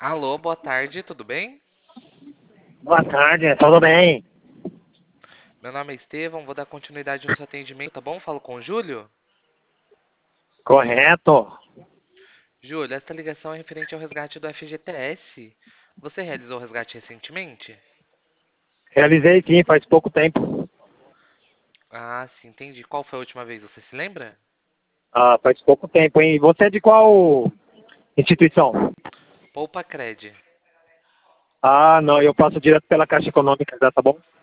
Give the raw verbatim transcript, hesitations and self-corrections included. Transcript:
Alô, boa tarde, tudo bem? Boa tarde, tudo bem? Meu nome é Estevão, vou dar continuidade no seu atendimento, tá bom? Falo com o Júlio? Correto. Júlio, esta ligação é referente ao resgate do F G T S. Você realizou o resgate recentemente? Realizei sim, faz pouco tempo. Ah, sim, entendi. Qual foi a última vez, você se lembra? Ah, faz pouco tempo, hein? Você é de qual instituição? Poupa Cred. Ah, não, eu passo direto pela Caixa Econômica, já tá bom?